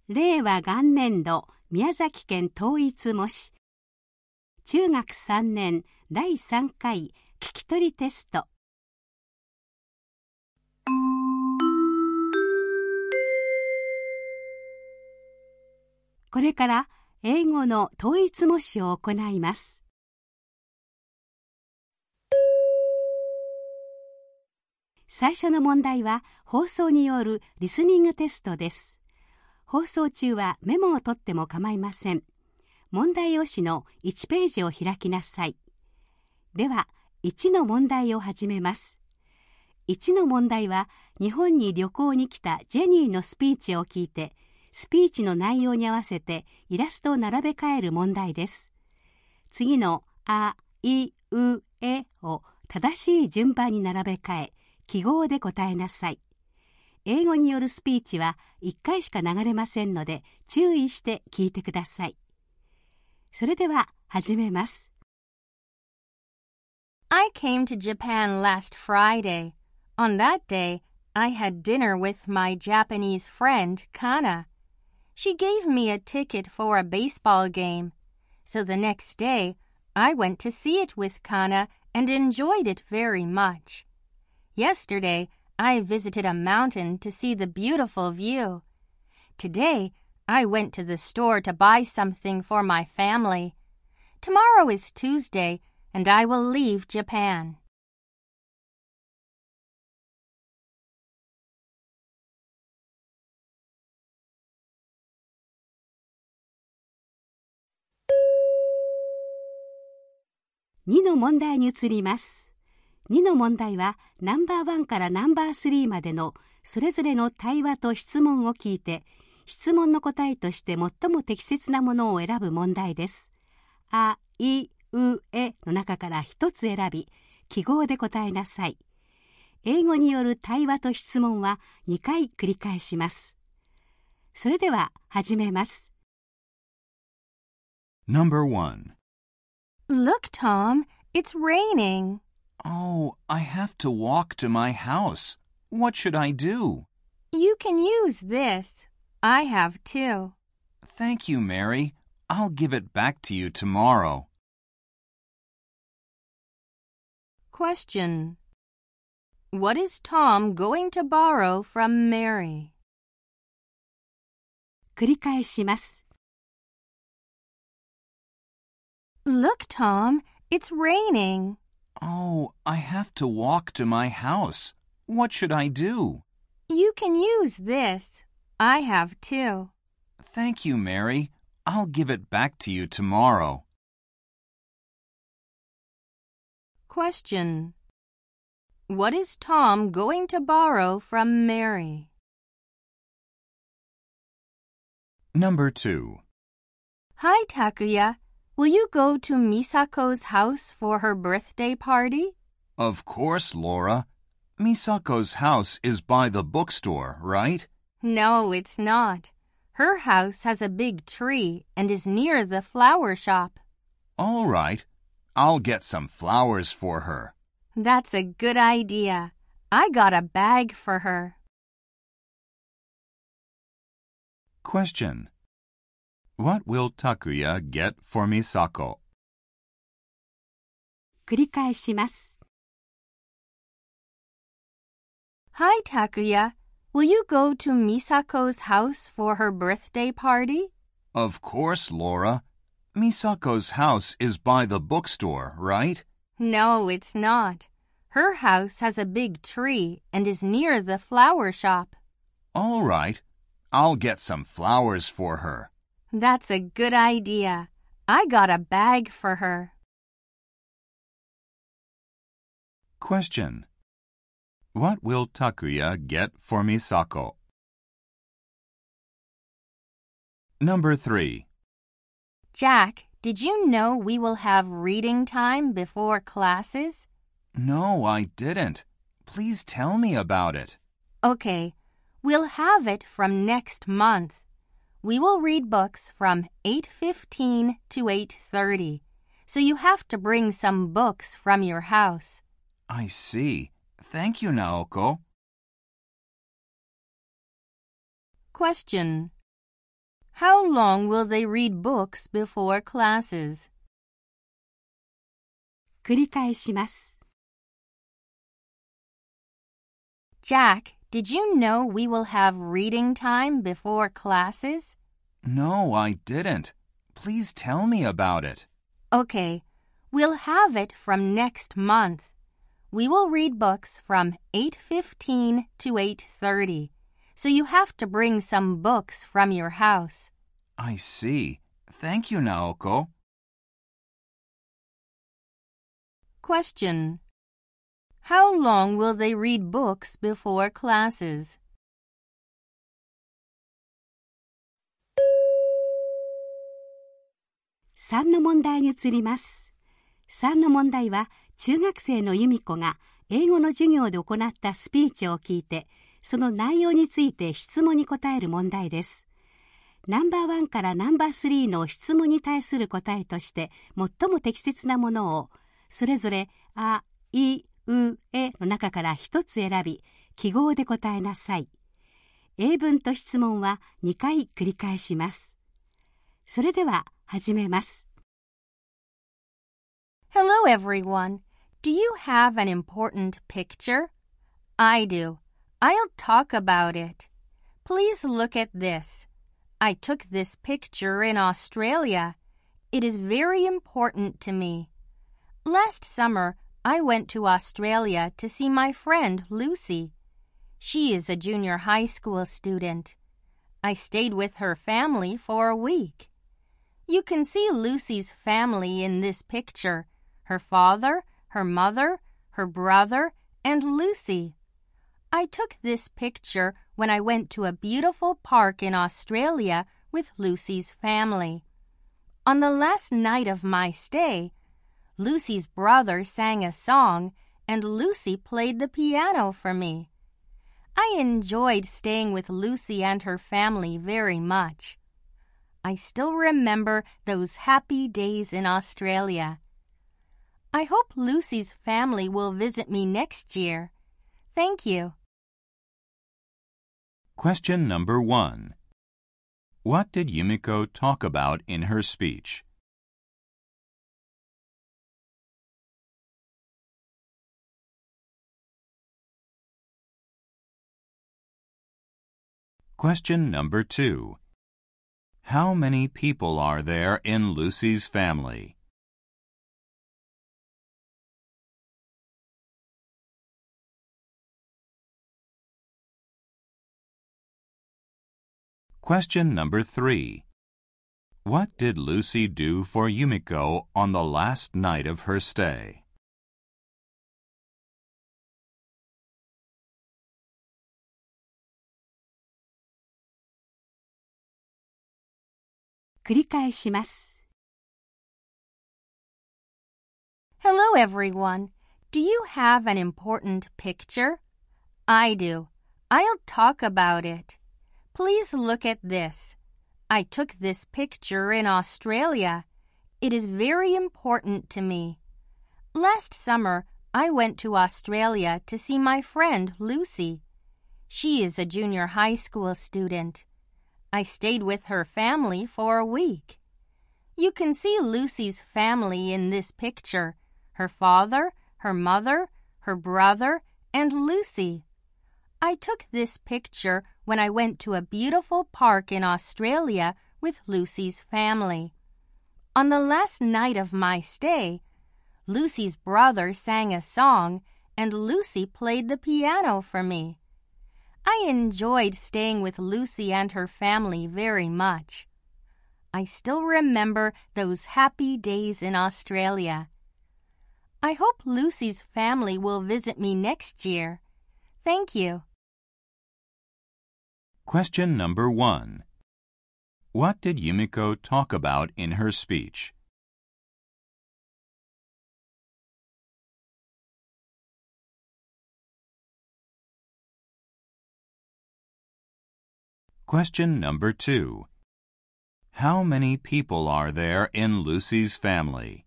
令和元年度宮崎県統一模試中学3年第3回聞き取りテスト。これから英語の統一模試を行います。最初の問題は放送によるリスニングテストです。放送中はメモを取っても構いません。問題用紙の1ページを開きなさい。では、1の問題を始めます。1の問題は、日本に旅行に来たジェニーのスピーチを聞いて、スピーチの内容に合わせてイラストを並べ替える問題です。次のあ、い、う、えを正しい順番に並べ替え、記号で答えなさい。英語によるスピーチは1回しか流れませんので注意して聞いてください。それでは始めます。 I came to Japan last Friday. On that day, I had dinner with my Japanese friend, Kana. She gave me a ticket for a baseball game. So the next day, I went to see it with Kana and enjoyed it very much. Yesterday, I visited a mountain to see the beautiful view. Today, I went to the store to buy something for my family. Tomorrow is Tuesday, and I will leave Japan. 2の問題に移ります。2の問題はナンバー1からナンバー3までのそれぞれの対話と質問を聞いて、質問の答えとして最も適切なものを選ぶ問題です。あ、い、う、えの中から一つ選び、記号で答えなさい。英語による対話と質問は2回繰り返します。それでは始めます。 Number 1. Look, Tom, it's raining. Oh, I have to walk to my house. What should I do? You can use this. I have too. Thank you, Mary. I'll give it back to you tomorrow. Question. What is Tom going to borrow from Mary? 繰り返します。 Look, Tom, it's raining. Oh, I have to walk to my house. What should I do? You can use this. I have too. Thank you, Mary. I'll give it back to you tomorrow. Question. What is Tom going to borrow from Mary? Number 2. Hi, Takuya. Will you go to Misako's house for her birthday party? Of course, Laura. Misako's house is by the bookstore, right? No, it's not. Her house has a big tree and is near the flower shop. All right. I'll get some flowers for her. That's a good idea. I got a bag for her. Question. What will Takuya get for Misako? 繰り返します。 Hi, Takuya. Will you go to Misako's house for her birthday party? Of course, Laura. Misako's house is by the bookstore, right? No, it's not. Her house has a big tree and is near the flower shop. All right. I'll get some flowers for her. That's a good idea. I got a bag for her. Question. What will Takuya get for Misako? Number 3. Jack, did you know we will have reading time before classes? No, I didn't. Please tell me about it. Okay, we'll have it from next month. We will read books from 8:15 to 8:30, so you have to bring some books from your house. I see. Thank you, Naoko. Question. How long will they read books before classes? 繰り返します。 Jack, did you know we will have reading time before classes? No, I didn't. Please tell me about it. Okay, we'll have it from next month. We will read books from 8:15 to 8:30, so you have to bring some books from your house. I see. Thank you, Naoko. Question. How long will they read books before classes? 3の問題に移ります。3の問題は中学生の由美子が英語の授業で行ったスピーチを聞いて、その内容について質問に答える問題です。ナンバー1からナンバー3の質問に対する答えとして最も適切なものをそれぞれあ、い、う、えの中から一つ選び記号で答えなさい。英文と質問は2回繰り返します。それでは始めます。 Hello everyone. Do you have an important picture? I do. I'll talk about it. Please look at this. I took this picture in Australia. It is very important to me. Last summer, I went to Australia to see my friend Lucy. She is a junior high school student. I stayed with her family for a week. You can see Lucy's family in this picture. Her father, her mother, her brother, and Lucy. I took this picture when I went to a beautiful park in Australia with Lucy's family. On the last night of my stay, Lucy's brother sang a song and Lucy played the piano for me. I enjoyed staying with Lucy and her family very much. I still remember those happy days in Australia. I hope Lucy's family will visit me next year. Thank you. Question number 1. What did Yumiko talk about in her speech? Question number 2. How many people are there in Lucy's family? Question number 3. What did Lucy do for Yumiko on the last night of her stay? 「繰り返します。 Hello everyone. Do you have an important picture? I do. I'll talk about it. Please look at this. I took this picture in Australia. It is very important to me. Last summer, I went to Australia to see my friend Lucy. She is a junior high school student. I stayed with her family for a week. You can see Lucy's family in this picture. Her father, her mother, her brother, and Lucy. I took this picture when I went to a beautiful park in Australia with Lucy's family. On the last night of my stay, Lucy's brother sang a song and Lucy played the piano for me. I enjoyed staying with Lucy and her family very much. I still remember those happy days in Australia. I hope Lucy's family will visit me next year. Thank you. Question number 1. What did Yumiko talk about in her speech? Question number 2. How many people are there in Lucy's family?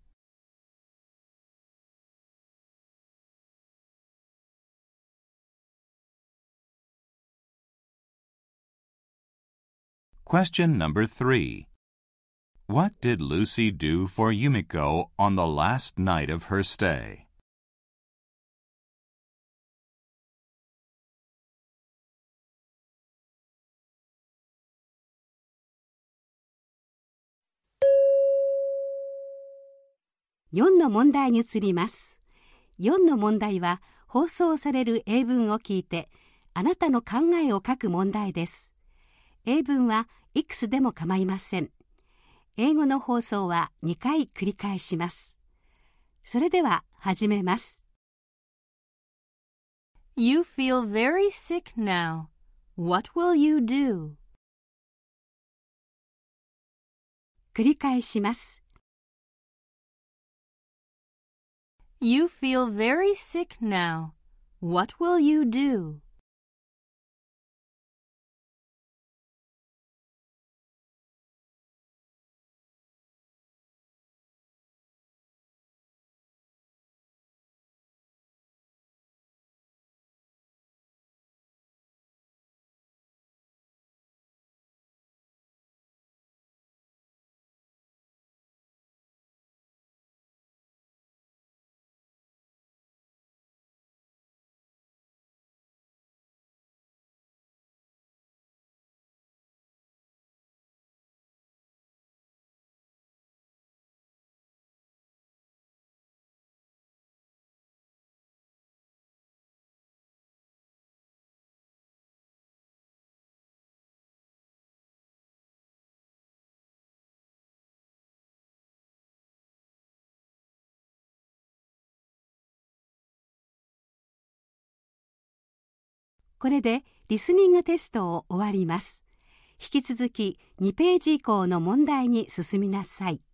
Question number 3. What did Lucy do for Yumiko on the last night of her stay? 4の問題に移ります。4の問題は放送される英文を聞いてあなたの考えを書く問題です。英文はいくつでも構いません。英語の放送は2回繰り返します。それでは始めます。 You feel very sick now. What will you do? 繰り返します。 You feel very sick now. What will you do? これでリスニングテストを終わります。引き続き2ページ以降の問題に進みなさい。